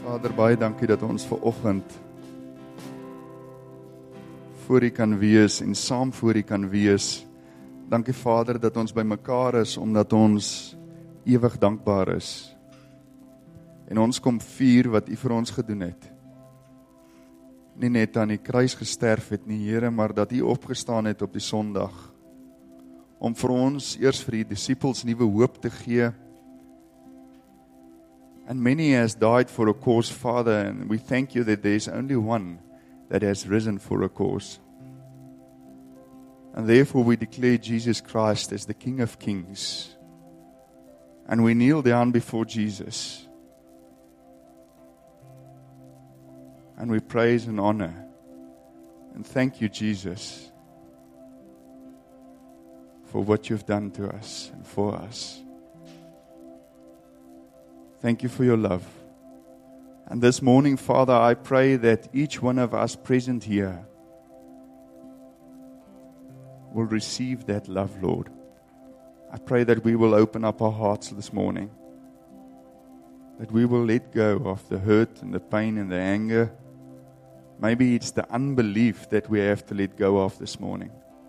Vader, baie dankie dat ons vanoggend voor U kan wees en saam voor U kan wees. Dankie Vader dat ons by mekaar is, omdat ons ewig dankbaar is. En ons kom vier wat U vir ons gedoen het. Nie net aan die kruis gesterf het nie, Here, maar dat U opgestaan het op die Sondag, om vir ons, eers vir die disippels, nuwe hoop te gee. And many has died for a cause, Father, and we thank You that there is only one that has risen for a cause. And therefore we declare Jesus Christ as the King of Kings. And we kneel down before Jesus. And we praise and honor. And thank You, Jesus, for what You've done to us and for us. Thank You for Your love. And this morning, Father, I pray that each one of us present here will receive that love, Lord. I pray that we will open up our hearts this morning, that we will let go of the hurt and the pain and the anger. Maybe it's the unbelief that we have to let go of this morning.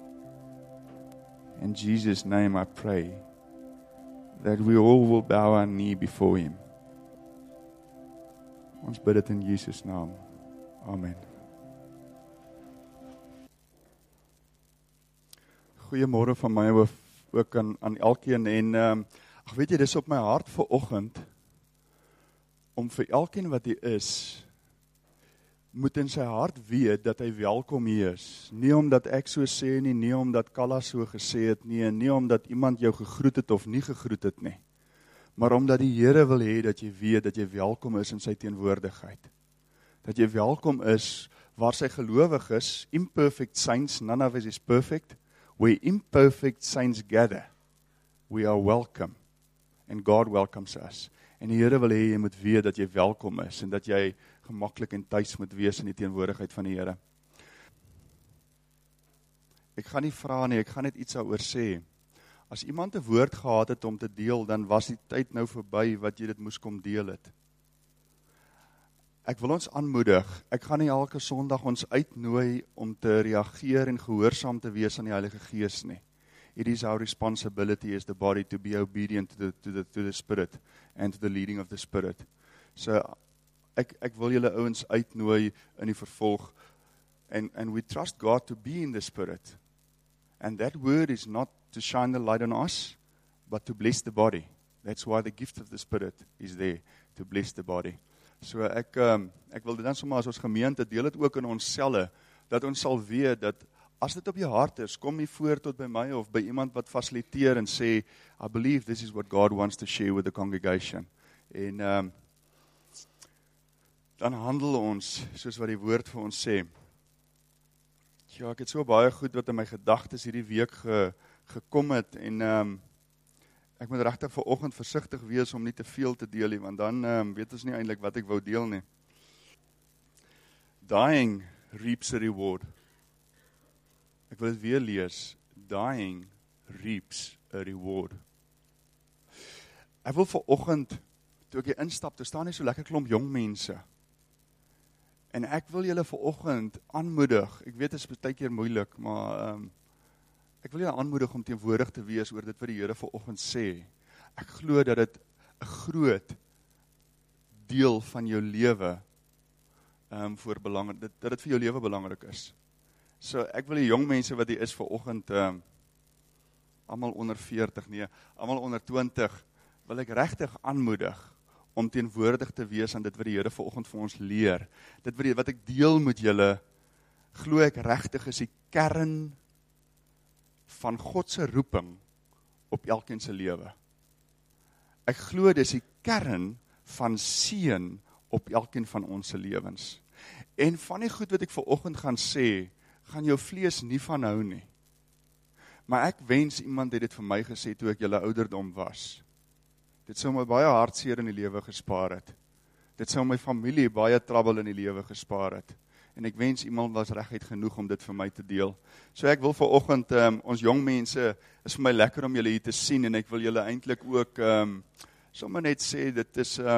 In Jesus' name I pray that we all will bow our knee before Him. Ons bid dit in Jesus' naam. Amen. Goeiemôre van my ook aan elkeen. En weet jy, dis op my hart vanoggend om vir elkeen wat hy is, moet in sy hart weet dat hy welkom hier is. Nie omdat ek so sê nie, nie omdat Kalla so gesê het nie, en nie omdat iemand jou gegroet het of nie gegroet het nie. Maar omdat die Here wil hê dat jy weet dat jy welkom is in sy teenwoordigheid. Dat jy welkom is waar sy gelowig is. Imperfect saints, none of us is perfect. Where imperfect saints gather, we are welcome. And God welcomes us. En die Here wil hê jy moet weet dat jy welkom is en dat jy gemaklik en tuis moet wees in die teenwoordigheid van die Here. Ek gaan nie vra nie, ek gaan net iets daaroor sê. As iemand 'n woord gehad het om te deel, dan was die tyd nou verby wat jy dit moes kom deel het. Ek wil ons aanmoedig, ek gaan nie elke Sondag ons uitnooi om te reageer en gehoorsaam te wees aan die Heilige Gees nie. It is our responsibility as the body to be obedient to the Spirit and to the leading of the Spirit. So, ek wil julle ouens uitnooi in die vervolg, and we trust God to be in the Spirit. And that word is not to shine the light on us, but to bless the body. That's why the gift of the Spirit is there, to bless the body. So ek wil dit dan sommer as ons gemeente, deel dit ook in ons selle, dat ons sal weet, dat as dit op jou hart is, kom nie voor tot by my of by iemand wat fasiliteer en sê, I believe this is what God wants to share with the congregation. En dan handel ons, soos wat die woord vir ons sê. Ja, ek het so baie goed wat in my gedagtes hierdie week gekom het, en ek moet regtig vanoggend versigtig wees om nie te veel te deel nie, want dan weet ons nie eintlik wat ek wou deel nie. Dying reaps a reward. Ek wil dit weer lees. Dying reaps a reward. Ek wil vanoggend, toe ek hier instap, daar staan nie so lekker klomp jong mense. En ek wil julle vanoggend aanmoedig, ek weet dit is baie keer moeilik, maar ek wil julle aanmoedig om teenwoordig te wees oor dit wat die Here vanoggend sê. Ek glo dat dit 'n groot deel van jou lewe dat dit vir jou lewe belangrik is. So ek wil die jong mense wat hier is vanoggend, almal onder 40, nee, almal onder 20, wil ek regtig aanmoedig om teenwoordig te wees aan dit wat die Here vanoggend vir ons leer. Dit wat ek deel met julle, glo ek regtig is die kern van God se roeping op elkeen se lewe. Ek glo dis die kern van seën op elkeen van ons se lewens. En van die goed wat ek vanoggend gaan sê, gaan jou vlees nie van hou nie. Maar ek wens iemand het dit vir my gesê toe ek julle ouderdom was. Dit sou my baie hartseer in die lewe gespaar het. Dit sou my familie baie trouble in die lewe gespaar het. En ek wens iemand was reguit genoeg om dit vir my te deel. So ek wil vanoggend, ons jong mense, is vir my lekker om julle hier te sien, en ek wil julle eintlik ook, sommer net sê, dit is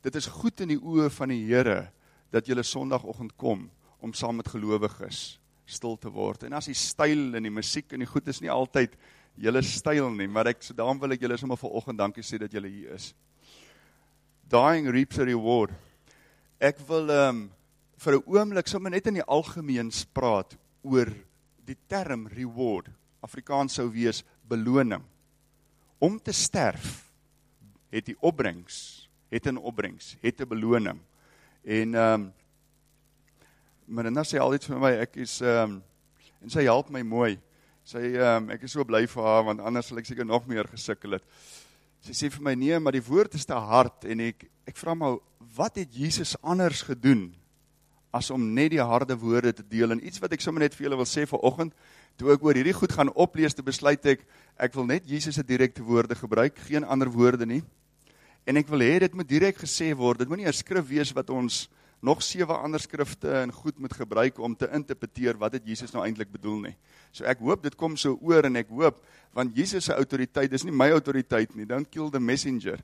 dit is goed in die oë van die Here, dat julle Sondagoggend kom, om saam met gelowiges stil te word. En as die styl en die musiek en die goed is nie altyd julle styl nie, maar daarom wil ek julle sommer vanoggend dankie sê dat julle hier is. Dying reaps a reward. Ek wil vir 'n oomblik sommer net in die algemeens praat oor die term reward. Afrikaans sou wees beloning. Om te sterf het die opbrengs, het 'n beloning. En Marinda sê altyd vir my, en sy help my mooi. Ek is so bly vir haar, want anders sal ek seker nog meer gesukkel het. Sy sê vir my, nee, maar die woord is te hard, en ek vra maar, wat het Jesus anders gedoen, as om net die harde woorde te deel, en iets wat ek sommer net vir julle wil sê vanoggend, toe ek oor hierdie goed gaan oplees, te besluit ek wil net Jesus se direkte woorde gebruik, geen ander woorde nie, en ek wil hê, dit moet direk gesê word, dit moet nie 'n skrif wees wat ons nog 7 ander skrifte en goed moet gebruik om te interpreteer wat het Jesus nou eintlik bedoel nie. So ek hoop dit kom so oor en ek hoop, want Jesus se autoriteit, dis nie my autoriteit nie, don't kill the messenger.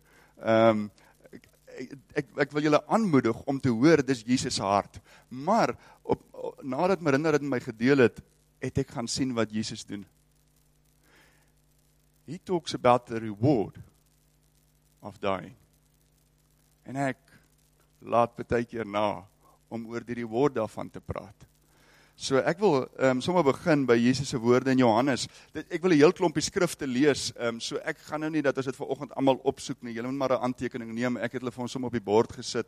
Ek wil julle aanmoedig om te hoor, dis Jesus se hart. Maar, nadat Marinda dit in my gedeel het ek gaan sien wat Jesus doen. He talks about the reward of dying. En ek laat baie keer na, om oor die reward daarvan te praat. So ek wil sommer begin by Jesus se woorde in Johannes. Ek wil 'n heel klompie skrifte lees, so ek gaan nou nie dat ons dit vanoggend almal opsoek nie, julle moet maar 'n aantekening neem, ek het hulle vir ons sommer op die bord gesit.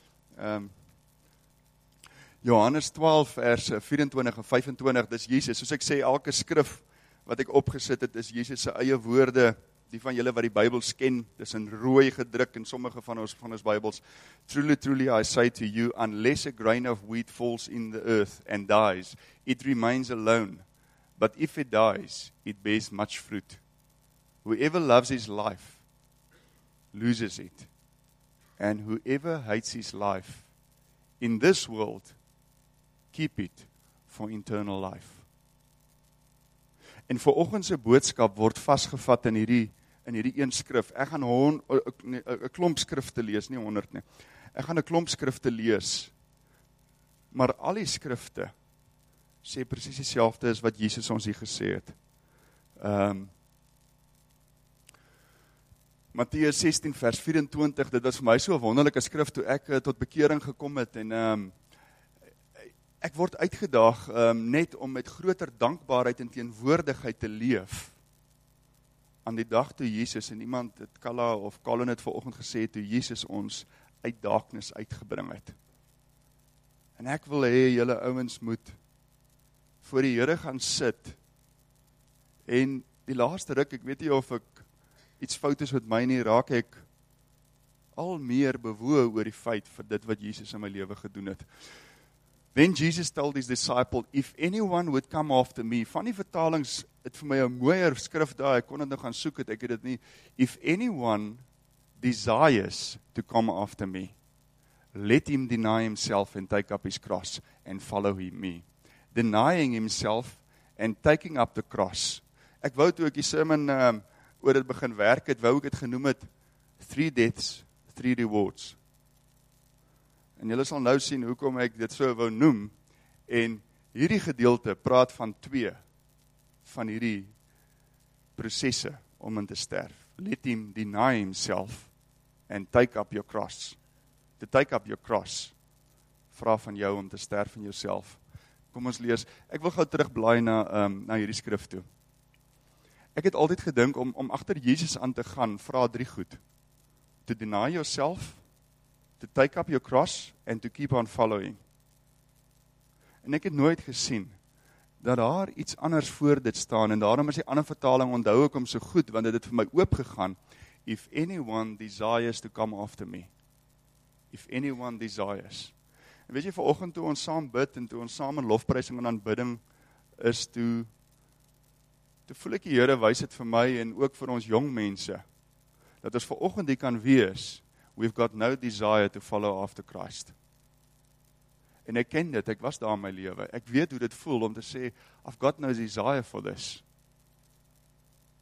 Johannes 12 verse 24 en 25, dis Jesus, soos ek sê, elke skrif wat ek opgesit het, is Jesus se eie woorde. Die van julle wat die Bybels ken, dis in rooi gedruk in sommige van ons Bybels. Truly, truly, I say to you, unless a grain of wheat falls in the earth and dies, it remains alone. But if it dies, it bears much fruit. Whoever loves his life loses it. And whoever hates his life in this world, keep it for eternal life. En vanoggend se boodskap word vasgevat in hierdie een skrif. Ek gaan 'n klomp skrifte lees, nie 100 nie. Ek gaan 'n klomp skrifte lees. Maar al die skrifte sê presies dieselfde as wat Jesus ons hier gesê het. Matteus 16 vers 24, dit was vir my so 'n wonderlike skrif toe ek tot bekering gekom het en ek word uitgedaag net om met groter dankbaarheid en teenwoordigheid te leef aan die dag toe Jesus, en iemand het Kalla of Colin het vanoggend gesê, toe Jesus ons uit darkness uitgebring het. En ek wil hê julle ouens moet voor die Here gaan sit en die laaste ruk, ek weet nie of ek iets fout is met my nie, raak ek al meer bewoe oor die feit vir dit wat Jesus in my lewe gedoen het. Then Jesus told his disciple, if anyone would come after me, van die vertalings, het vir my 'n mooier skrif daar, ek kon dit nou gaan soek het, ek het dit nie, if anyone desires to come after me, let him deny himself and take up his cross and follow me. Denying himself and taking up the cross. Ek wou toe ek die sermon oor dit begin werk het, wou ek het genoem het, 3 deaths, 3 rewards. En julle sal nou sien hoekom ek dit so wou noem, en hierdie gedeelte praat van 2 van hierdie prosesse om in te sterf. Let him deny himself and take up your cross. To take up your cross, vra van jou om te sterf in jouself. Kom ons lees, ek wil gou terugblaai na hierdie skrif toe. Ek het altyd gedink om agter Jesus aan te gaan, vra 3 goed. To deny yourself, to take up your cross, and to keep on following. En ek het nooit gesien, dat daar iets anders voor dit staan, en daarom is die ander vertaling, onthou ek hom so goed, want dit het vir my oopgegaan, if anyone desires to come after me. If anyone desires. En weet jy, vanoggend toe ons saam bid, en toe ons saam in lofprysing en aanbidding is, toe voel ek die Here wys dit vir my, en ook vir ons jong mense, dat ons vanoggend die kan wees, we've got no desire to follow after Christ. En ek ken dit, ek was daar in my lewe, ek weet hoe dit voel om te sê, I've got no desire for this.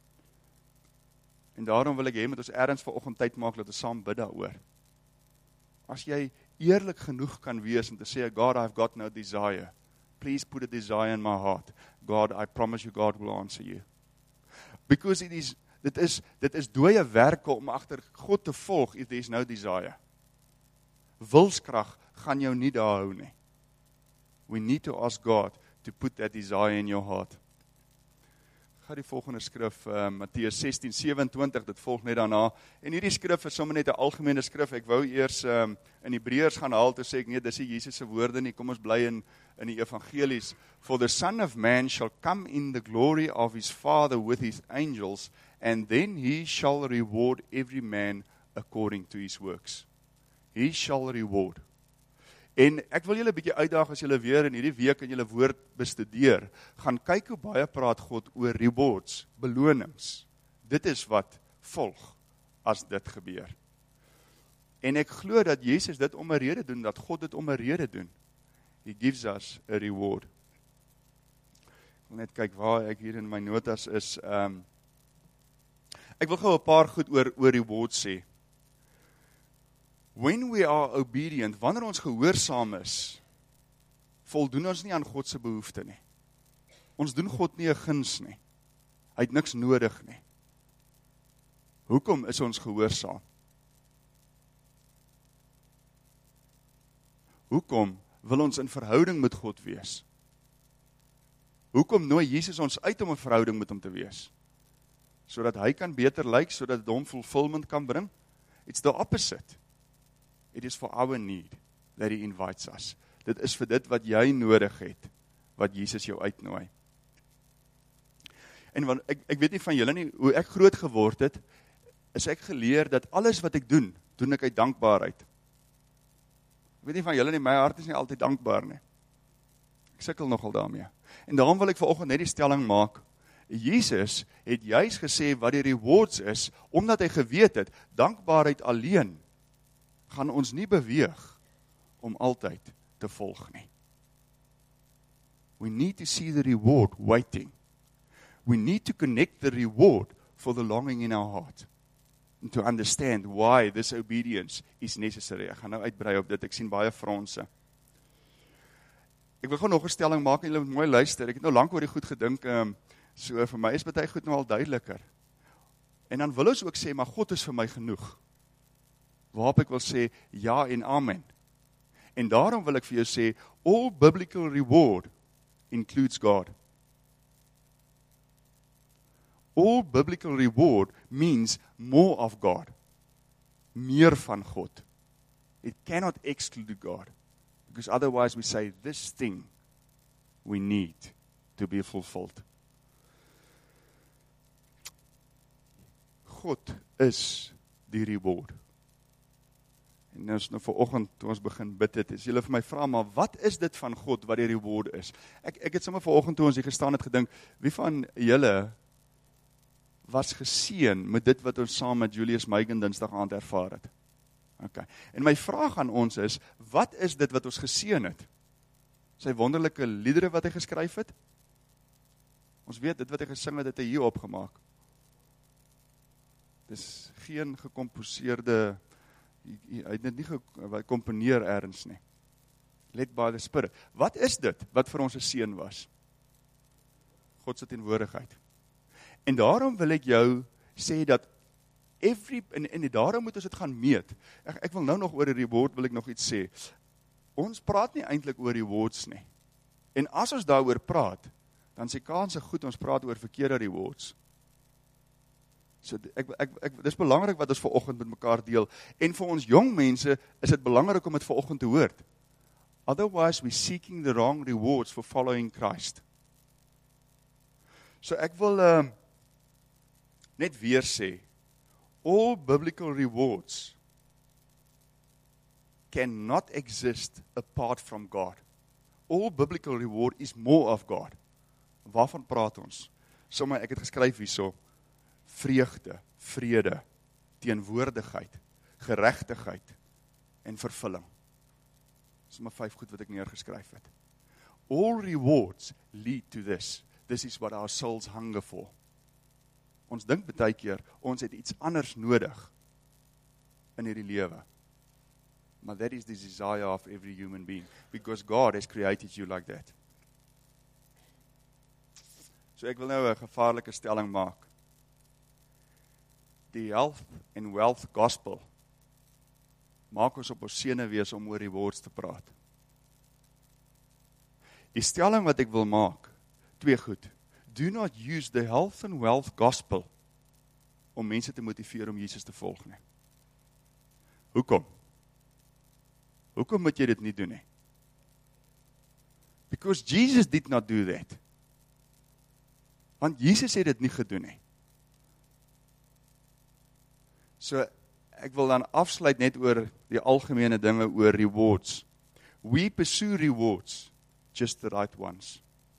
En daarom wil ek hê met ons ergens vanoggend tyd maak, dat ons saam bid daaroor. As jy eerlik genoeg kan wees om te sê, God, I've got no desire. Please put a desire in my heart. God, I promise you, God will answer you. Because dit is dooie werke om agter God te volg if there is no desire. Wilskrag gaan jou nie daar hou nie. We need to ask God to put that desire in your heart. Ek gaan die volgende skrif, Matteus 16:27, dit volg net daarna. En hierdie skrif is sommer net 'n algemene skrif. Ek wou eers in Hebreërs gaan haal, toe sê ek nee, dis nie Jesus se woorde nie. Kom ons bly in die evangelies. For the Son of Man shall come in the glory of his Father with his angels, and then he shall reward every man according to his works. He shall reward. En ek wil julle 'n bietjie uitdaag as julle weer in hierdie week in julle woord bestudeer, gaan kyk hoe baie praat God oor rewards, belonings. Dit is wat volg as dit gebeur. En ek glo dat Jesus dit om 'n rede doen, dat God dit om 'n rede doen. He gives us a reward. Ek wil net kyk waar ek hier in my notas is. Ek wil gou 'n paar goed oor rewards sê. When we are obedient, wanneer ons gehoorsaam is, voldoen ons nie aan God se behoefte nie. Ons doen God nie 'n guns nie. Hy het niks nodig nie. Hoekom is ons gehoorsaam? Hoekom wil ons in verhouding met God wees? Hoekom nooi Jesus ons uit om 'n verhouding met hom te wees? Sodat hy kan beter lyk, sodat dit hom fulfillment kan bring? It's the opposite. It is for our need that he invites us. Dit is vir dit wat jy nodig het, wat Jesus jou uitnooi. En ek weet nie van julle nie, hoe ek groot geword het, is ek geleer dat alles wat ek doen ek uit dankbaarheid. Ek weet nie van julle nie, my hart is nie altyd dankbaar nie. Ek sukkel nogal daarmee. En daarom wil ek vanoggend net die stelling maak. Jesus het juis gesê wat die rewards is, omdat hy geweet het, dankbaarheid alleen gaan ons nie beweeg om altyd te volg nie. We need to see the reward waiting. We need to connect the reward for the longing in our heart. And to understand why this obedience is necessary. Ek gaan nou uitbrei op dit, ek sien baie fronse. Ek wil gou nog 'n stelling maak en julle moet mooi luister. Ek het nou lank oor die goed gedink, so vir my is baie goed nou al duideliker. En dan wil ons ook sê, maar God is vir my genoeg. Waarop ek wil sê, ja en amen. En daarom wil ek vir jou sê, all biblical reward includes God. All biblical reward means more of God. Meer van God. It cannot exclude God. Because otherwise we say, this thing we need to be fulfilled. God is die reward. En ons nou vanoggend, toe ons begin bid het, is julle vir my vra, maar wat is dit van God wat die reward is? Ek het sommer vanoggend toe ons hier gestaan het gedink, wie van julle was geseën met dit wat ons saam met Julius Meigen Dinsdag aand ervaar het? Okay. En my vraag aan ons is, wat is dit wat ons geseën het? Sy wonderlike liedere wat hy geskryf het? Ons weet, dit wat hy gesing het hy hier opgemaak. Dis geen gekomposeerde, hy het dit nie gecomponeer ergens nie. Led by the Spirit. Wat is dit wat vir ons 'n seën was? God se teenwoordigheid. En daarom wil ek jou sê dat en daarom moet ons dit gaan meet. Ek wil nou nog oor die reward wil ek nog iets sê. Ons praat nie eintlik oor rewards nie. En as ons daaroor praat, dan sê kanse goed ons praat oor verkeerde rewards. So dis belangrik wat ons vanoggend met mekaar deel. En vir ons jong mense is dit belangrik om dit vanoggend te hoor. Otherwise we're seeking the wrong rewards for following Christ. So ek wil net weer sê, all biblical rewards cannot exist apart from God. All biblical reward is more of God. Waarvan praat ons? Sommige ek het geskryf hierso, vreugde, vrede, teenwoordigheid, geregtigheid en vervulling. Dis maar 5 goed wat ek neergeskryf het. All rewards lead to this. This is what our souls hunger for. Ons dink baie keer, ons het iets anders nodig in hierdie lewe. Maar that is the desire of every human being, because God has created you like that. So ek wil nou 'n gevaarlike stelling maak. Die health and wealth gospel maak ons op ons sene wees om oor rewards te praat. Die stelling wat ek wil maak, twee goed. Do not use the health and wealth gospel om mense te motiveer om Jesus te volg nie. Hoekom? Hoekom moet jy dit nie doen nie? Because Jesus did not do that. Want Jesus het dit nie gedoen nie. So, ek wil dan afsluit net oor die algemene dinge oor rewards. We pursue rewards, just the right ones.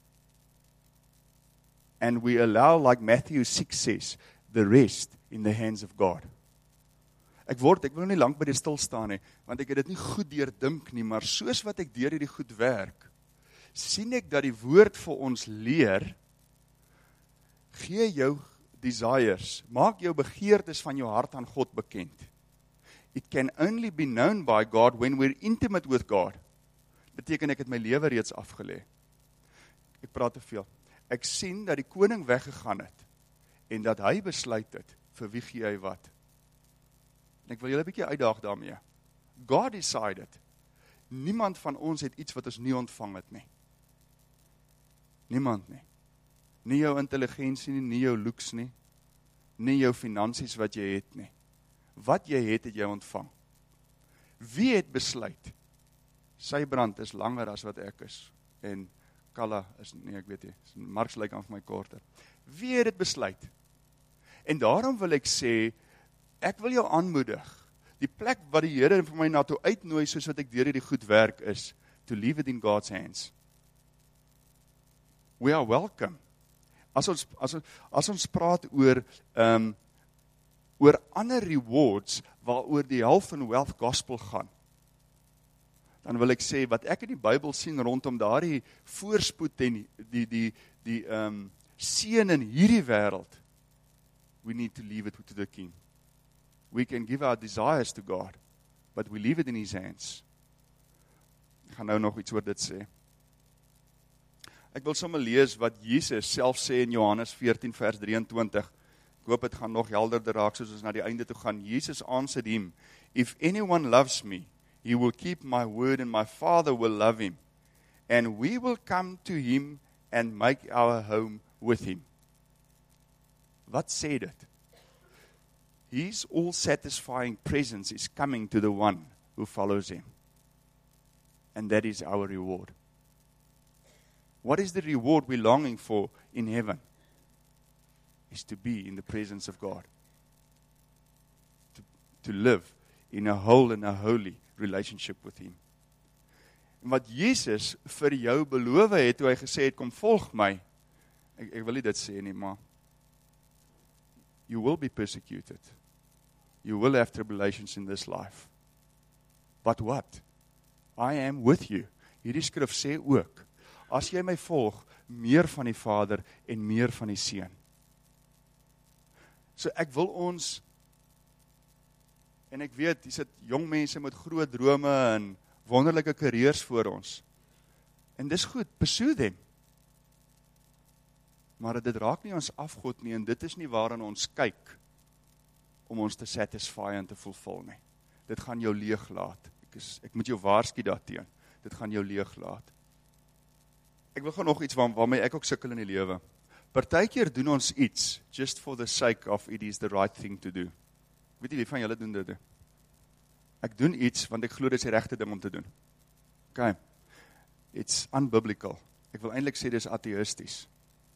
And we allow, like Matthew 6 says, the rest in the hands of God. Ek wil nie lank by dit stil staan nie, want ek het dit nie goed deurdink nie, maar soos wat ek deur hierdie goed werk, sien ek dat die woord vir ons leer, gee jou desires, maak jou begeertes van jou hart aan God bekend. It can only be known by God when we're intimate with God. Beteken ek het my lewe reeds afgelê. Ek praat te veel. Ek sien dat die koning weggegaan het, en dat hy besluit het, vir wie gee hy wat. En ek wil julle 'n bietjie uitdaag daarmee. God decided, niemand van ons het iets wat ons nie ontvang het nie. Niemand nie. Nie jou intelligensie nie, nie jou looks nie, nie jou finansies wat jy het nie. Wat jy het jy ontvang. Wie het besluit? Sy brand is langer as wat ek is, en Kalla is, nee ek weet nie, Marks lyk aan vir my korter. Wie het dit besluit? En daarom wil ek sê, ek wil jou aanmoedig, die plek wat die Here vir my na toe uitnooi, soos wat ek deur hierdie goed werk is, to leave it in God's hands. We are welcome. As ons praat oor ander rewards, waaroor die health and wealth gospel gaan, dan wil ek sê, wat ek in die Bybel sien rondom daardie voorspoed en die seën in hierdie wêreld, we need to leave it to the King. We can give our desires to God, but we leave it in His hands. Ek gaan nou nog iets oor dit sê. Ek wil sommer lees wat Jesus self sê in Johannes 14 vers 23. Ek hoop het gaan nog helderder raak soos ons na die einde toe gaan. Jesus answered him, if anyone loves me, he will keep my word and my Father will love him. And we will come to him and make our home with him. Wat sê dit? His all-satisfying presence is coming to the one who follows him. And that is our reward. What is the reward we're longing for in heaven? Is to be in the presence of God. To live in a whole and a holy relationship with Him. En wat Jesus vir jou beloof het, toe hy gesê het, kom volg my, ek wil nie dit sê nie, maar you will be persecuted. You will have tribulations in this life. But what? I am with you. Hierdie skrif sê ook, as jy my volg, meer van die Vader en meer van die Seun. So ek wil ons, en ek weet, hier sit jong mense met groot drome en wonderlike karriers voor ons. En dis goed, pursue them. Maar dit raak nie ons afgod nie, en dit is nie waaraan ons kyk, om ons te satisfy en te fulfill nie. Dit gaan jou leeg laat. Ek moet jou waarsku daarteen. Dit gaan jou leeg laat. Ek wil gaan nog iets waarmee ek ook sukkel in die lewe. Partykeer doen ons iets, just for the sake of it is the right thing to do. Weet jy wie van julle doen dit? Ek doen iets, want ek glo dit is die regte ding om te doen. Okay. It's unbiblical. Ek wil eintlik sê dit is atheïsties.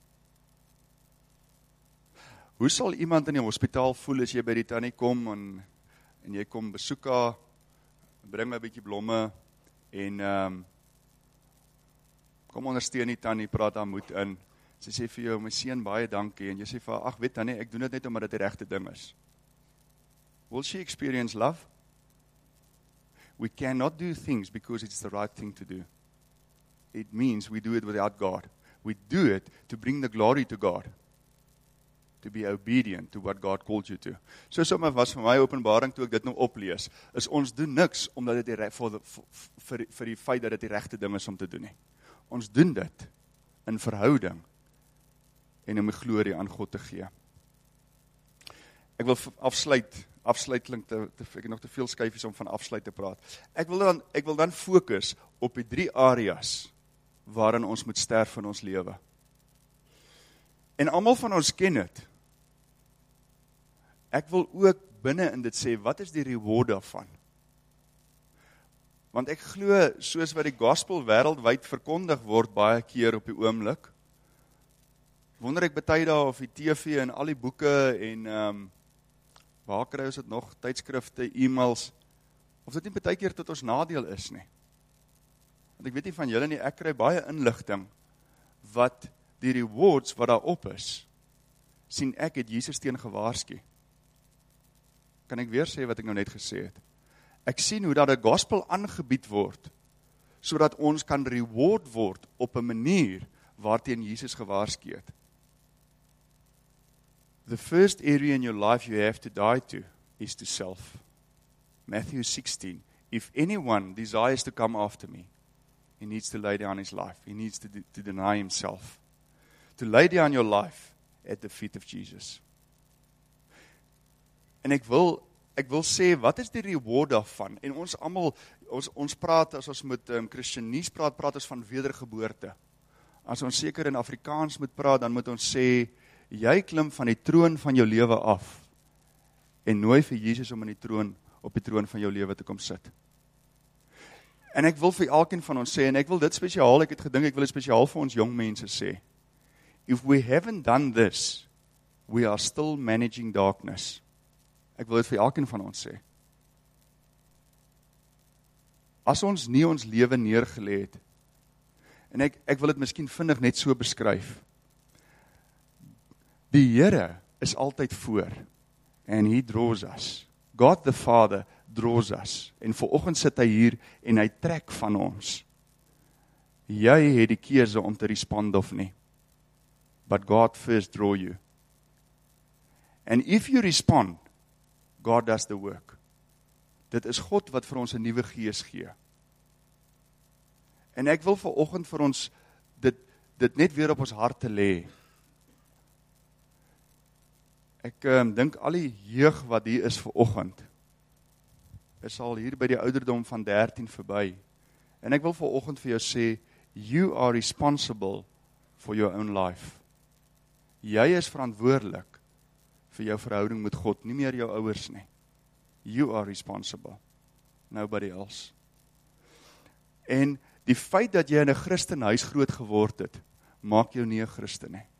Hoe sal iemand in die hospitaal voel as jy by die tannie kom en jy kom besoek haar, bring my 'n bietjie blomme en kom ondersteun die tannie, praat haar moed in. Sy sê vir jou, my seun, baie dankie, en jy sê vir haar, ag weet tannie, ek doen dit net omdat dit die regte ding is. Will she experience love? We cannot do things because it's the right thing to do. It means we do it without God. We do it to bring the glory to God. to be obedient to what God called you to. So sommer was vir my openbaring toe ek dit nou oplees, is ons doen niks omdat dit vir die feit dat dit die regte ding is om te doen nie. Ons doen dit in verhouding en om die glorie aan God te gee. Ek wil afsluit klink ek het nog te veel skyfies om van afsluit te praat. Ek wil dan fokus op die 3 areas waarin ons moet sterf in ons lewe. En almal van ons ken dit. Ek wil ook binne in dit sê, wat is die reward daarvan? Want ek glo, soos wat die gospel wêreldwyd verkondig word baie keer op die oomblik, wonder ek baie dae of die TV en al die boeke en waar kry ons dit nog, tydskrifte, e-mails, of dit nie baie keer tot ons nadeel is nie. Want ek weet nie van julle nie, ek kry baie inligting, wat die rewards wat daar op is, sien ek het Jesus teen gewaarsku. Kan ek weer sê wat ek nou net gesê het? Ek sien hoe dat die gospel aangebied word, sodat ons kan reward word op 'n manier waarteen Jesus gewaarsku het. The first area in your life you have to die to is to self. Matthew 16, if anyone desires to come after me, he needs to lay down his life. He needs to deny himself. To lay down your life at the feet of Jesus. En ek wil sê, wat is die reward daarvan? En ons almal, ons praat, as ons met Christianies praat ons van wedergeboorte. As ons seker in Afrikaans moet praat, dan moet ons sê, jy klim van die troon van jou lewe af, en nooi vir Jesus om op die troon van jou lewe te kom sit. En ek wil vir elkeen van ons sê, en ek wil dit spesiaal, ek het gedink, ek wil dit spesiaal vir ons jong mense sê, if we haven't done this, we are still managing darkness. Ek wil dit vir elkeen van ons sê. As ons nie ons lewe neergelê het, en ek wil dit miskien vinnig net so beskryf, die Here is altyd voor, and he draws us. God the Father draws us, en vanoggend sit hy hier, en hy trek van ons. Jy het die keuse om te respond of nie. But God first draw you. And if you respond, God does the work. Dit is God wat vir ons 'n nuwe gees gee. En ek wil vanoggend vir ons dit net weer op ons harte lê. Ek dink al die jeug wat hier is vanoggend, is al hier by die ouderdom van 13 verby. En ek wil vanoggend vir jou sê, you are responsible for your own life. Jy is verantwoordelik vir jou verhouding met God, nie meer jou ouers nie. You are responsible. Nobody else. En die feit dat jy in 'n Christenhuis groot geword het, maak jou nie 'n Christen nie.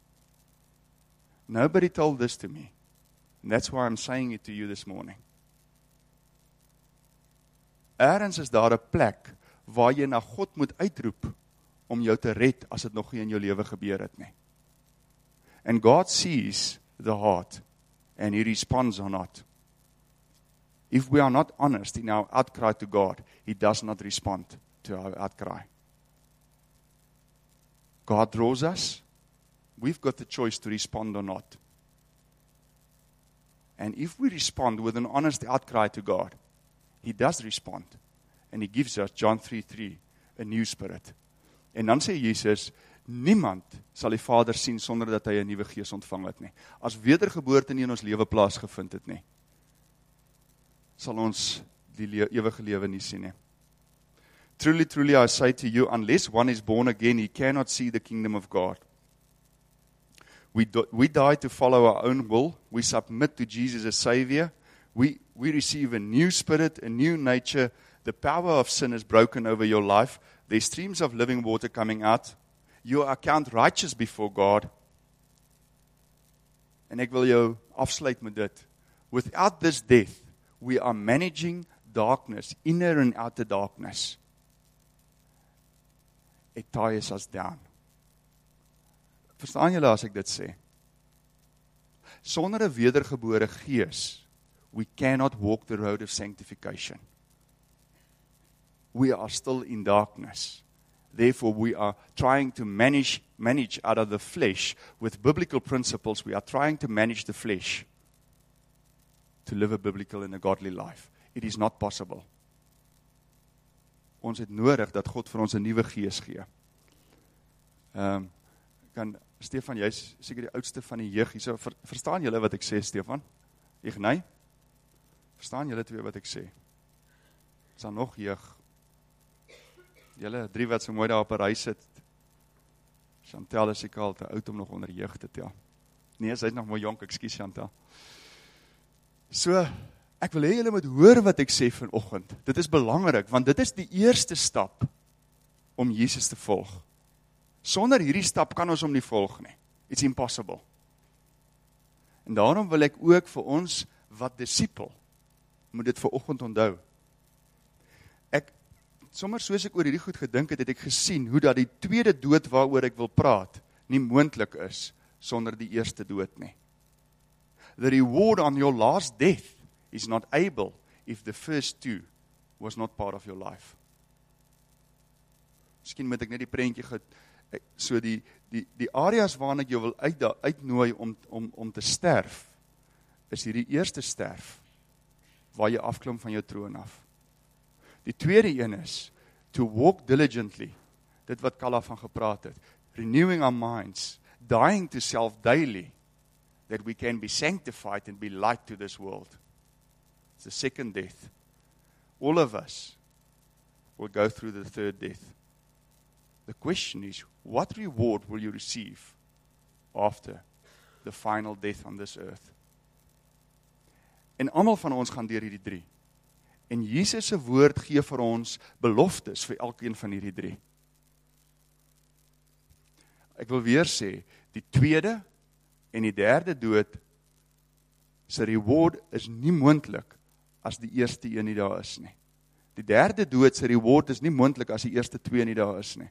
Nobody told this to me. And that's why I'm saying it to you this morning. Ergens is daar 'n plek waar jy na God moet uitroep om jou te red as dit nog nie in jou lewe gebeur het nie. And God sees the heart and he responds or not. If we are not honest in our outcry to God, he does not respond to our outcry. God draws us. We've got the choice to respond or not. And if we respond with an honest outcry to God, he does respond. And he gives us, John 3:3, a new spirit. En dan sê Jesus, niemand sal die Vader sien sonder dat hy 'n nuwe gees ontvang het nie. As wedergeboorte nie in ons lewe plaasgevind het nie, sal ons die ewige lewe nie sien nie. Truly, truly, I say to you, unless one is born again, he cannot see the kingdom of God. We die to follow our own will. We submit to Jesus as Savior. We receive a new spirit, a new nature. The power of sin is broken over your life. There's streams of living water coming out. You are counted righteous before God. En ek wil jou afsluit met dit. Without this death, we are managing darkness, inner and outer darkness. It ties us down. Verstaan julle as ek dit sê? Sonder 'n wedergebore gees, we cannot walk the road of sanctification. We are still in darkness. Therefore, we are trying to manage out of the flesh with biblical principles. We are trying to manage the flesh to live a biblical and a godly life. It is not possible. Ons het nodig dat God vir ons 'n nuwe gees gee. Stefan, jy is seker die oudste van die jeug. So, verstaan julle wat ek sê, Stefan? Ignay? Verstaan julle twee wat ek sê? Is daar nog jeug? Julle 3 wat so mooi daar op 'n ry sit. Chantel is seker al te oud om nog onder jeug te tel. Nee, sy is nog mooi jonk, ekskuus Chantel. So, ek wil hê julle moet hoor wat ek sê vanoggend. Dit is belangrik, want dit is die eerste stap om Jesus te volg. Sonder hierdie stap kan ons hom nie volg nie. It's impossible. En daarom wil ek ook vir ons wat disipel, moet dit vanoggend onthou. Sommer soos ek oor hierdie goed gedink het ek gesien hoe dat die tweede dood waaroor ek wil praat, nie moontlik is sonder die eerste dood nie. The reward on your last death is not able if the first two was not part of your life. Miskien moet ek net die prentjie so die areas waarna ek jou wil uitnooi om te sterf, is hierdie eerste sterf, waar jy afklim van jou troon af. Die tweede een is, to walk diligently, dit wat Kalla van gepraat het, renewing our minds, dying to self daily, that we can be sanctified and be light to this world. It's the second death. All of us will go through the third death. The question is, what reward will you receive after the final death on this earth? En almal van ons gaan deur hierdie 3. En Jesus se woord gee vir ons beloftes vir elkeen van hierdie 3. Ek wil weer sê, die tweede en die derde dood se reward is nie moontlik as die eerste een nie daar is nie. Die derde dood se reward is nie moontlik as die eerste 2 nie daar is nie.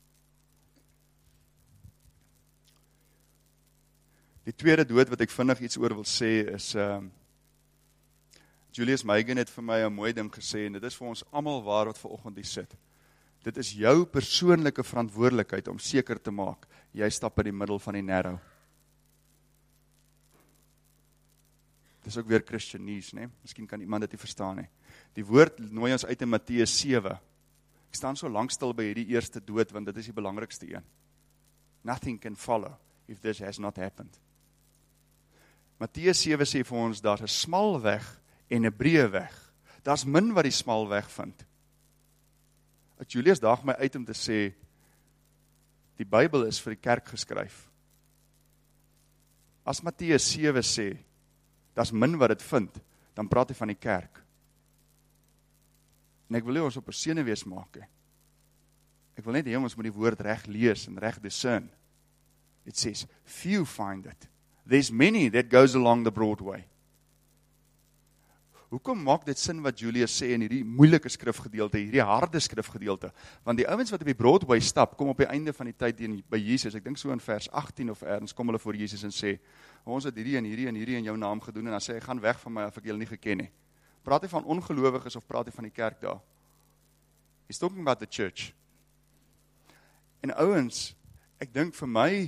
Die tweede dood wat ek vinnig iets oor wil sê is Julius Megan het vir my 'n mooi ding gesê, en dit is vir ons almal waar wat vanoggend hier sit. Dit is jou persoonlike verantwoordelikheid om seker te maak, jy stap in die middel van die narrow. Dit is ook weer Christian news, né? Miskien kan iemand dit nie verstaan nie. Die woord nooi ons uit in Matteus 7. Ek staan so lank stil by hierdie eerste dood, want dit is die belangrikste een. Nothing can follow if this has not happened. Matteus 7 sê vir ons, daar's 'n smal weg en 'n breë weg. Daar's min wat die smal weg vind. Julius daag my uit om te sê, die Bybel is vir die kerk geskryf. As Matteus 7 sê, daar's min wat dit vind, dan praat hy van die kerk. En ek wil nie ons op 'n senuwees maak. Ek wil net hê ons moet die woord reg lees en reg discern. It says, few find it. There's many that goes along the broad way. Hoekom maak dit sin wat Julius sê in hierdie moeilike skrifgedeelte, hierdie harde skrifgedeelte? Want die ouens wat op die Broadway stap, kom op die einde van die tyd by Jesus, ek dink so in vers 18 of ergens, kom hulle voor Jesus en sê, ons het hierdie en hierdie en hierdie in jou naam gedoen, en dan sê hy, gaan weg van my of ek julle nie geken nie. Praat hy van ongelowiges of praat hy van die kerk daar? He's talking about the church. En ouens, ek dink vir my,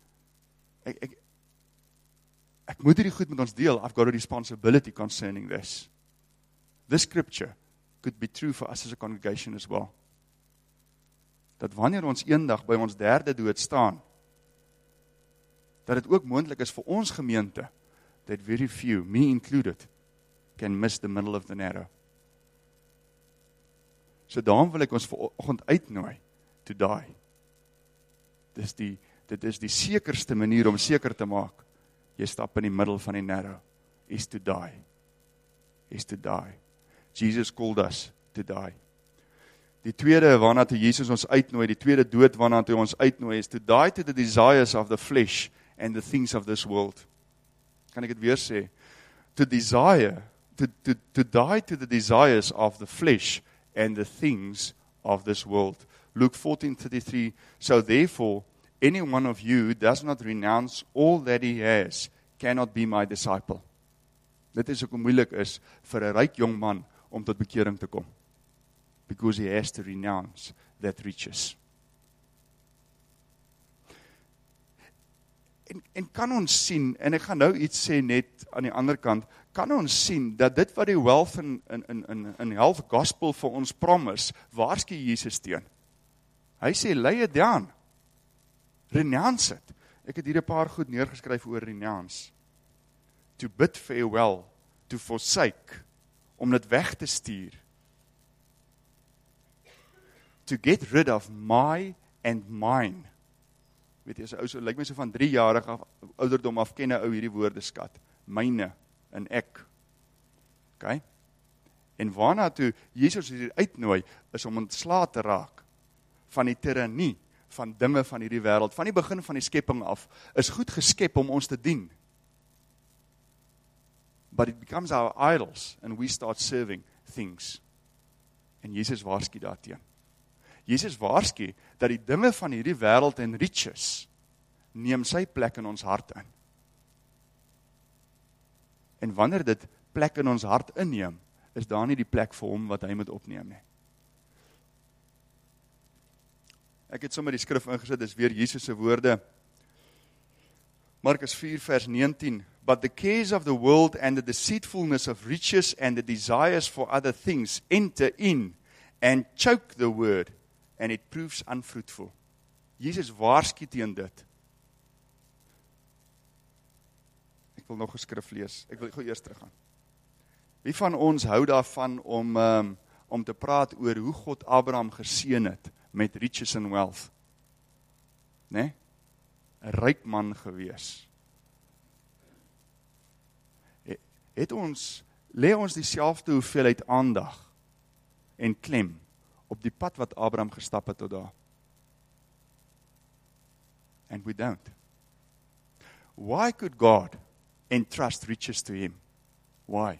ek moet hierdie goed met ons deel. I've got a responsibility concerning this. This scripture could be true for us as a congregation as well. Dat wanneer ons eendag by ons derde dood staan, dat dit ook moontlik is vir ons gemeente, that very few, me included, can miss the middle of the narrow. So daarom wil ek ons vanoggend uitnooi to die. Dit is die sekerste manier om seker te maak, jy stap in die middel van die narrow, is to die. Is to die. Jesus called us to die. Die tweede waarna toe Jesus ons uitnooi, die tweede dood waarna toe ons uitnooi, is to die to the desires of the flesh and the things of this world. Kan ek dit weer sê? To desire, to die to the desires of the flesh and the things of this world. Luke 14:33, so therefore, any one of you who does not renounce all that he has, cannot be my disciple. Dit is ook hoe moeilik is vir 'n ryk jong man om tot bekering te kom. Because he has to renounce that riches. En kan ons sien, en ek gaan nou iets sê net aan die ander kant, kan ons sien dat dit wat die wealth in health gospel vir ons promise, waarsku Jesus teen. Hy sê, lay it down. Renounce it. Ek het hier 'n paar goed neergeskryf oor renounce. To bid farewell, to forsake, om dit weg te stuur. To get rid of my and mine. Weet jy, as 'n ou so, lyk my so van 3-jarige ouderdom af ken 'n ou hierdie woordeskat. Myne en ek. Okay? En waarna toe Jesus hier uitnooi, is om ontslae te raak van die tirannie, van dinge van hierdie wêreld. Van die begin van die skepping af, is goed geskep om ons te dien. But it becomes our idols, and we start serving things. En Jesus waarsku daarteen. Jesus waarsku dat die dinge van hierdie wêreld en riches neem sy plek in ons hart in. En wanneer dit plek in ons hart inneem, is daar nie die plek vir hom wat hy moet opneem nie. Ek het sommer die skrif ingesit, dis weer Jesus se woorde. Markus 4 vers 19. But the cares of the world and the deceitfulness of riches and the desires for other things enter in and choke the word, and it proves unfruitful. Jesus waarsku teen dit. Ek wil nog 'n skrif lees. Ek wil gou eers teruggaan. Wie van ons hou daarvan om te praat oor hoe God Abraham geseën het met riches and wealth? Né? 'n ryk man gewees. Lê ons dieselfde hoeveelheid aandag en klem op die pad wat Abraham gestap het tot daar? And we don't. Why could God entrust riches to him? Why?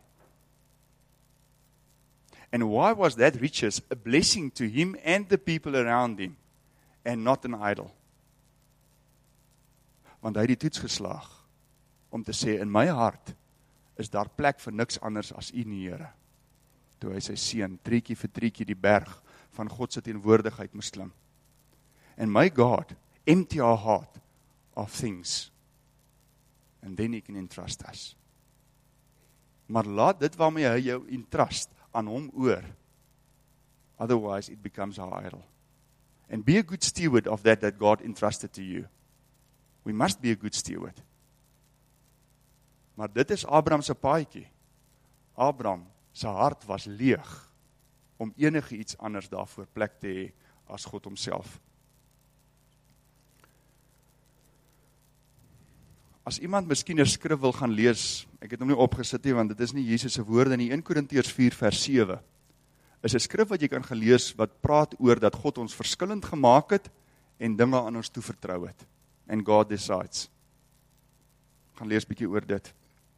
And why was that riches a blessing to him and the people around him, and not an idol? Want hy het die toets geslaag om te sê, in my hart is daar plek vir niks anders as U, Here. Toe hy sy seun, treetjie vir treetjie die berg van God se teenwoordigheid moes klim. And my God, empty our heart of things, and then He can entrust us. Maar laat dit waarmee hy jou entrust aan hom oor, otherwise it becomes our idol. And be a good steward of that God entrusted to you. We must be a good steward. Maar dit is Abraham se paadjie. Abraham se hart was leeg om enige iets anders daarvoor plek te hê as God homself. As iemand miskien 'n skrif wil gaan lees, ek het hom nie opgesit nie, want dit is nie Jesus se woorde nie. 1 Korintiërs 4 vers 7 is 'n skrif wat jy kan gelees wat praat oor dat God ons verskillend gemaak het en dinge aan ons toevertrou het. And God decides. Ek gaan lees bietjie oor dit.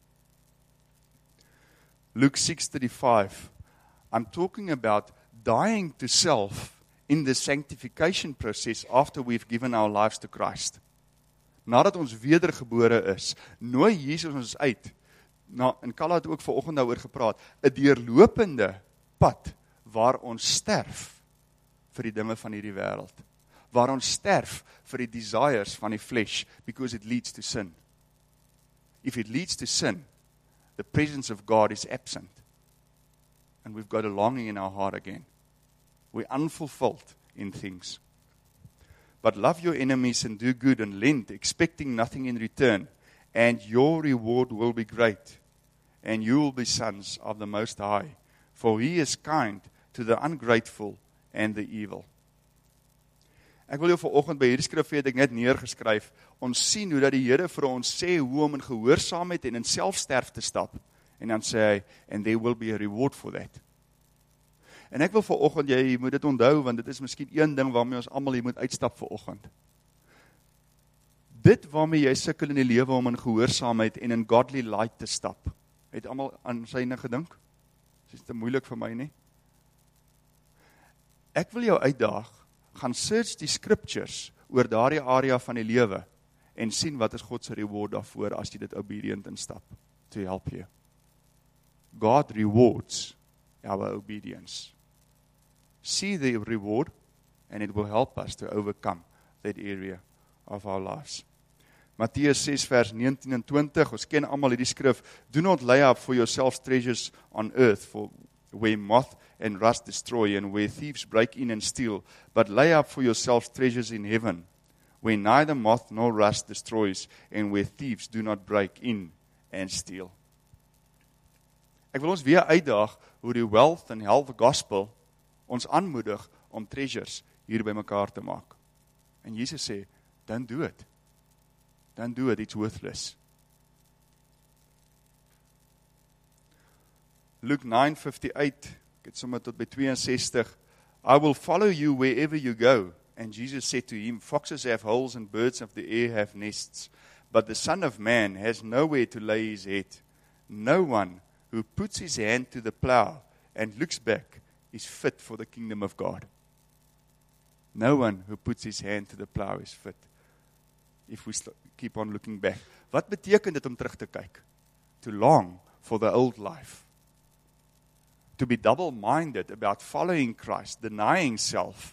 Luke 6:35. I'm talking about dying to self in the sanctification process after we've given our lives to Christ. Nadat ons wedergebore is, nooi Jesus ons uit. En Kalla het ook vanoggend daaroor gepraat, 'n deurlopende pad waar ons sterf vir die dinge van hierdie wêreld. Waar ons sterf vir die desires van die flesh, because it leads to sin. If it leads to sin, the presence of God is absent. And we've got a longing in our heart again. We're unfulfilled in things. But love your enemies and do good and lend, expecting nothing in return, and your reward will be great, and you will be sons of the Most High, for He is kind to the ungrateful and the evil. Ek wil jou vanoggend by hierdie skrif het ek net neergeskryf, ons sien hoe dat die Here vir ons sê hoe om in gehoorsaamheid en in selfsterf te stap, en dan sê hy, and there will be a reward for that. En ek wil vanoggend, jy moet dit onthou, want dit is miskien een ding waarmee ons almal hier moet uitstap vanoggend. Dit waarmee jy sukkel in die lewe om in gehoorsaamheid en in godly light te stap, het almal aan syne gedink? Dit is te moeilik vir my nie. Ek wil jou uitdaag, gaan search die scriptures oor daardie area van die lewe en sien wat is God se reward daarvoor as jy dit obedient instap, to help you. God rewards our obedience. See the reward and it will help us to overcome that area of our lives. Matteus 6 vers 19 en 20, ons ken almal hierdie skrif, do not lay up for yourselves treasures on earth, for where moth and rust destroy, and where thieves break in and steal, but lay up for yourselves treasures in heaven, where neither moth nor rust destroys, and where thieves do not break in and steal. Ek wil ons weer uitdaag hoe die Wealth and Health Gospel ons aanmoedig om treasures hier by mekaar te maak. En Jesus sê, don't do it. Don't do it, it's worthless. Luke 9:58, ek het sommer tot by 62, I will follow you wherever you go. And Jesus said to him, foxes have holes and birds of the air have nests, but the Son of Man has nowhere to lay his head. No one who puts his hand to the plow and looks back is fit for the kingdom of God. No one who puts his hand to the plow is fit. If we keep on looking back. Wat beteken dit om terug te kyk? To long for the old life. To be double-minded about following Christ, denying self,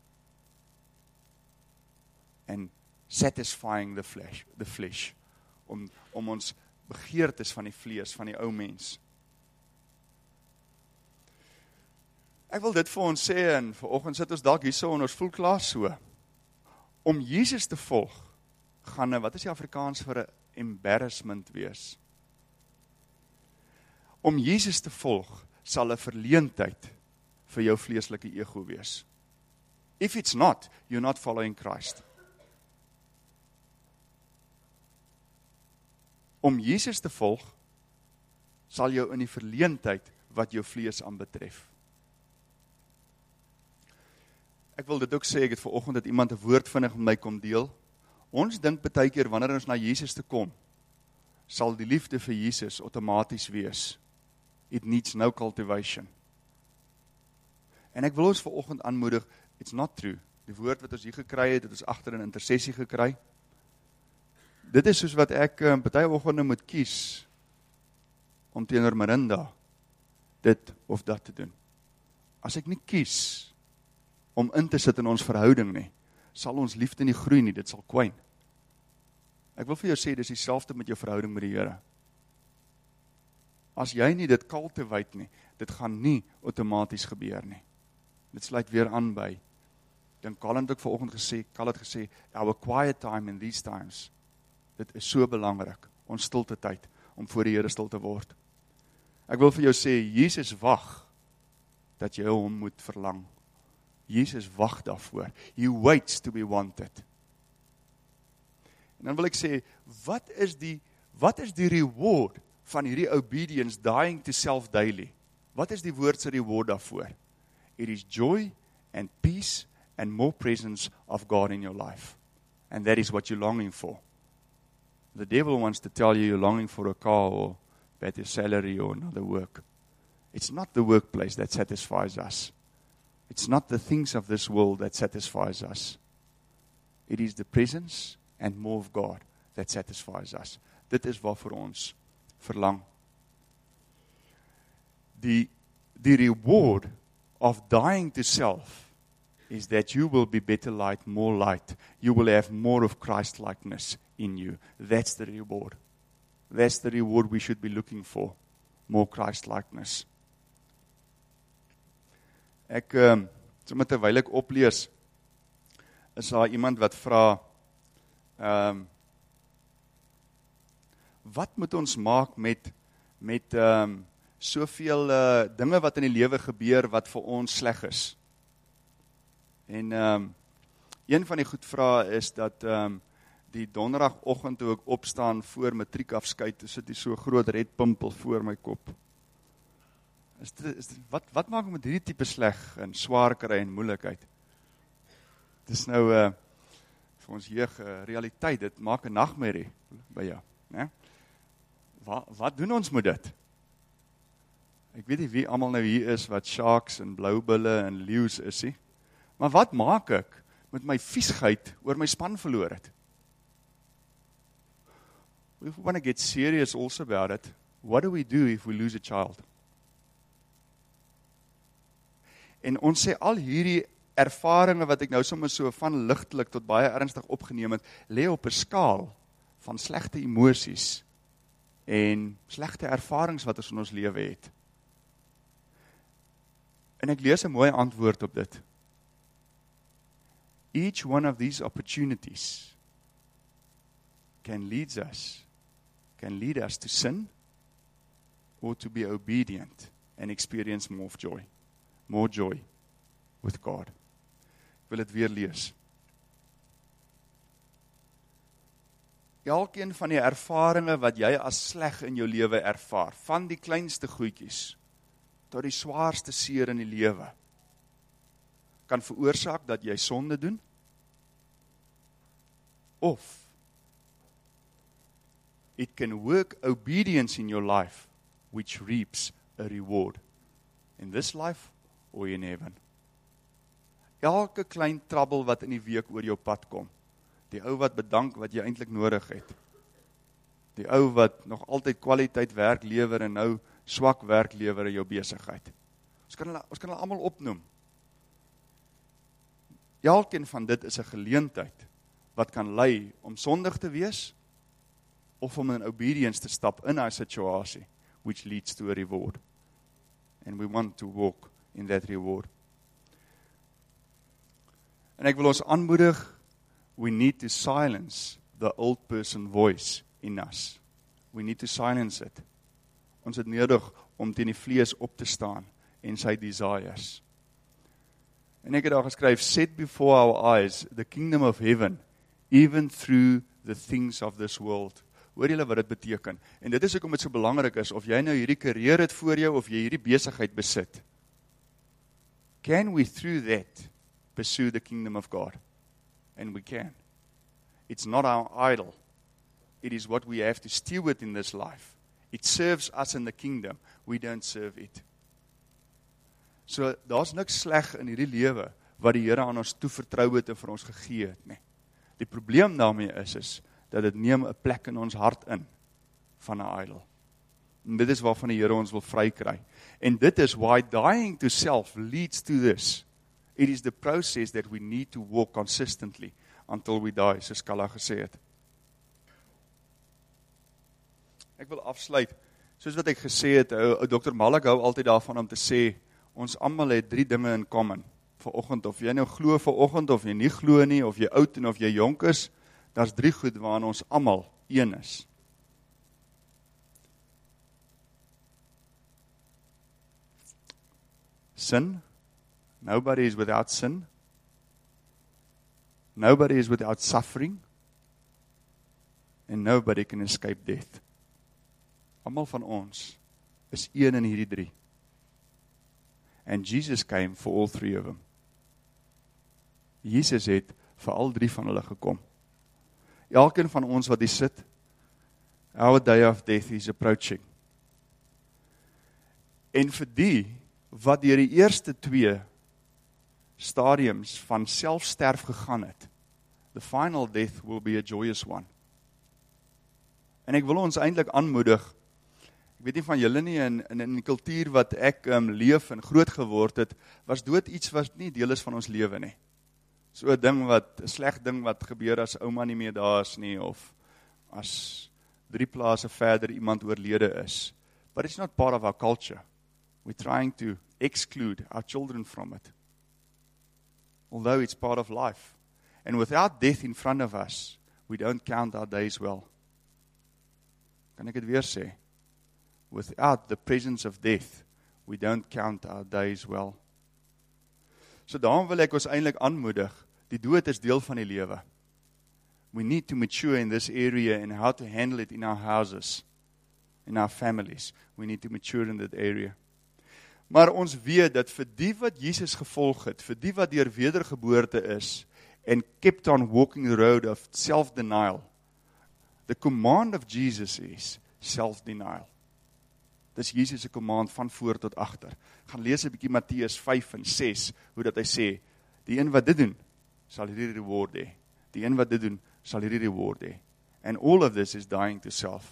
and satisfying the flesh. Om ons begeertes van die vlees, van die ou mens. Ek wil dit vir ons sê, en vanoggend sit ons dalk hierso en ons voel klaar so. Om Jesus te volg, gaan, wat is die Afrikaans vir 'n embarrassment wees? Om Jesus te volg, sal 'n verleentheid vir jou vleeslike ego wees. If it's not, you're not following Christ. Om Jesus te volg, sal jou in die verleentheid wat jou vlees aanbetref. Ek wil dit ook sê, ek het vanoggend dat iemand 'n woord vinnig met my kom deel. Ons dink baie keer wanneer ons na Jesus te kom, sal die liefde vir Jesus outomaties wees. It needs no cultivation. En ek wil ons vanoggend aanmoedig, it's not true. Die woord wat ons hier gekry het ons agter in intersessie gekry. Dit is soos wat ek baie oggende moet kies om teenoor Marinda dit of dat te doen. As ek nie kies om in te sit in ons verhouding nie, sal ons liefde nie groei nie, dit sal kwyn. Ek wil vir jou sê, dis dieselfde met jou verhouding met die Here. As jy nie dit cultivate nie, dit gaan nie outomaties gebeur nie. Dit sluit weer aan by, Colin het ook vanoggend gesê, Carl het gesê, our quiet time in these times, dit is so belangrik, ons stilte tyd, om voor die Here stil te word. Ek wil vir jou sê, Jesus wag, dat jy hom moet verlang. Jesus wag daarvoor. He waits to be wanted. En dan wil ek sê, wat is die reward van hierdie obedience, dying to self daily? Wat is die woord se reward daarvoor? It is joy and peace and more presence of God in your life. And that is what you're longing for. The devil wants to tell you're longing for a car or better salary or another work. It's not the workplace that satisfies us. It's not the things of this world that satisfies us. It is the presence and more of God that satisfies us. Dit is waarvoor ons verlang. The reward of dying to self is that you will be better light, more light. You will have more of Christ-likeness in you. That's the reward. That's the reward we should be looking for. More Christ-likeness. Ek, sommer terwyl ek oplees, is daar iemand wat vra, wat moet ons maak met soveel dinge wat in die lewe gebeur, wat vir ons sleg is? En een van die goed vrae is dat die donderdagoggend toe ek opstaan voor matriekafskeid, sit die so groot red pimpel voor my kop. Wat maak met hierdie tipe sleg en swaar kry en moeilikheid? Dit is nou vir ons jeug realiteit, dit maak 'n nagmerrie by jou, né? Wat doen ons met dit? Ek weet nie wie almal nou hier is wat sharks en bloubulle en leeu's is nie. Maar wat maak ek met my viesheid oor my span verloor het? If we want to get serious also about it, what do we do if we lose a child? En ons sê al hierdie ervarings wat ek nou sommer so van ligtelik tot baie ernstig opgeneem het, lê op 'n skaal van slegte emosies en slegte ervarings wat ons in ons lewe het. En ek lees 'n mooi antwoord op dit. Each one of these opportunities can lead us to sin or to be obedient and experience more joy with God. Ek wil dit weer lees. Elkeen van die ervarings wat jy as sleg in jou lewe ervaar, van die kleinste goedjies tot die swaarste seer in die lewe, kan veroorsaak dat jy sonde doen, of it can work obedience in your life, which reaps a reward in this life or in heaven. Elke klein trouble wat in die week oor jou pad kom, die ou wat bedank wat jy eintlik nodig het, die ou wat nog altyd kwaliteit werk lewer en nou swak werk lewer in jou besigheid. Ons kan hulle almal opnoem. Elkeen van dit is 'n geleentheid wat kan lei om sondig te wees of om in obedience te stap in 'n situasie which leads to a reward. And we want to walk in that reward. En ek wil ons aanmoedig, we need to silence the old person voice in us. We need to silence it. Ons het nodig om teen die vlees op te staan en sy desires. En ek het daar geskryf, set before our eyes the kingdom of heaven, even through the things of this world. Hoor julle wat dit beteken? En dit is hoekom dit so belangrik is, of jy nou hierdie karier het voor jou, of jy hierdie besigheid besit. Can we through that pursue the kingdom of God? And we can. It's not our idol. It is what we have to steward in this life. It serves us in the kingdom. We don't serve it. So, daar's niks sleg in hierdie lewe wat die Here aan ons toevertrou het en vir ons gegee het, nie. Die probleem daarmee is dat dit neem 'n plek in ons hart in van 'n idol. En dit is waarvan die Here ons wil vrykry. En dit is why dying to self leads to this. It is the process that we need to walk consistently until we die, soos Kalla gesê het. Ek wil afsluit, soos wat ek gesê het, Dr. Malak hou altyd daarvan om te sê, ons almal het 3 dinge in common, vanoggend, of jy nou glo vanoggend, of jy nie glo nie, of jy oud en of jy jonk is, daar's 3 goed waaraan ons almal een is. Sin. Nobody is without sin. Nobody is without suffering. And nobody can escape death. Almal van ons is een in hierdie 3. And Jesus came for all 3 of them. Jesus het vir al 3 van hulle gekom. Elkeen van ons wat hier sit, our day of death is approaching. En vir die wat deur die eerste 2 stadiums van selfsterf gegaan het, the final death will be a joyous one. En ek wil ons eintlik aanmoedig, ek weet nie van julle nie, in die kultuur wat ek leef en groot geword het, was dood iets wat nie deel is van ons lewe nie. So 'n sleg ding wat gebeur as ouma nie meer daar is nie, of as 3 plase verder iemand oorlede is. But it's not part of our culture. We're trying to exclude our children from it. Although it's part of life. And without death in front of us, we don't count our days well. Kan ek dit weer sê? Without the presence of death, we don't count our days well. So daarom wil ek ons eintlik aanmoedig, die dood is deel van die lewe. We need to mature in this area and how to handle it in our houses, in our families. We need to mature in that area. Maar ons weet dat vir die wat Jesus gevolg het, vir die wat deur wedergeboorte is, and kept on walking the road of self-denial, the command of Jesus is self-denial. Dis Jesus se command van voor tot agter. Gaan lees 'n bietjie Matteus 5 en 6, hoe dat hy sê, die een wat dit doen, sal hierdie reward hê. Die een wat dit doen, sal hierdie reward hê. And all of this is dying to self.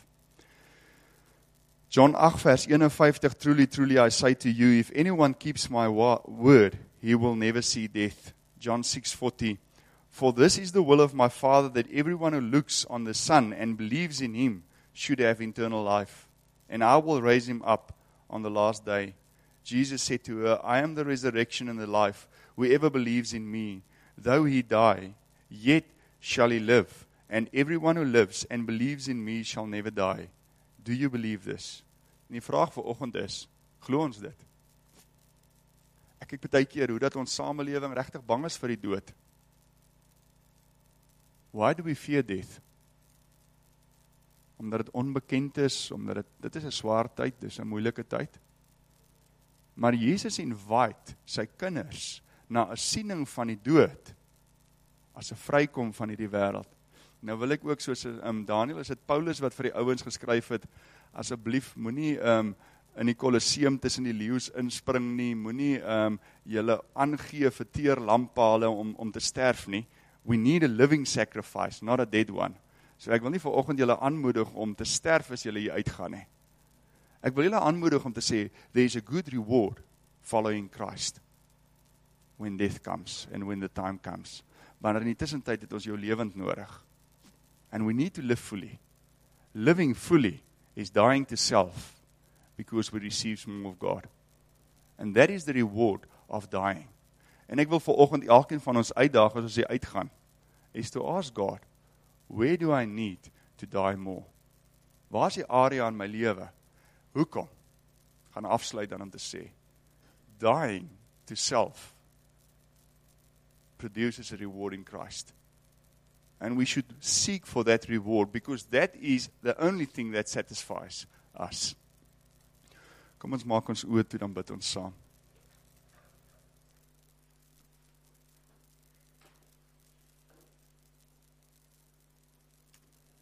John 8 vers 51, truly, truly I say to you, if anyone keeps my word, he will never see death. John 6:40, For this is the will of my Father, that everyone who looks on the Son and believes in him should have eternal life. And I will raise him up on the last day. Jesus said to her, I am the resurrection and the life. Whoever believes in me, though he die, yet shall he live. And everyone who lives and believes in me shall never die. Do you believe this? En die vraag vanoggend is, glo ons dit? Ek kyk baie keer hoe dat ons samelewing regtig bang is vir die dood. Why do we fear death? Omdat dit onbekend is, omdat dit is 'n swaar tyd, dit is 'n moeilike tyd. Maar Jesus invite sy kinders na 'n siening van die dood as 'n vrykom van hierdie wêreld. Nou wil ek ook soos Daniel, is dit Paulus wat vir die ouens geskryf het, asseblief moenie in die Kolosseum tussen die leeu's inspring nie, moenie julle aangee vir teerlamppale om te sterf nie. We need a living sacrifice, not a dead one. So ek wil nie vanoggend julle aanmoedig om te sterf as julle hier uitgaan nie. Ek wil julle aanmoedig om te sê, there is a good reward following Christ when death comes and when the time comes. Maar in die tussentyd het ons jou lewend nodig. And we need to live fully. Living fully is dying to self because we receive more of God. And that is the reward of dying. En ek wil vanoggend elkeen van ons uitdaag as ons hier uitgaan, is to ask God, where do I need to die more? Waar is die area in my lewe? Hoekom? Ek gaan afsluit dan om te sê, dying to self produces a reward in Christ. And we should seek for that reward because that is the only thing that satisfies us. Kom ons maak ons oë toe, dan bid ons saam.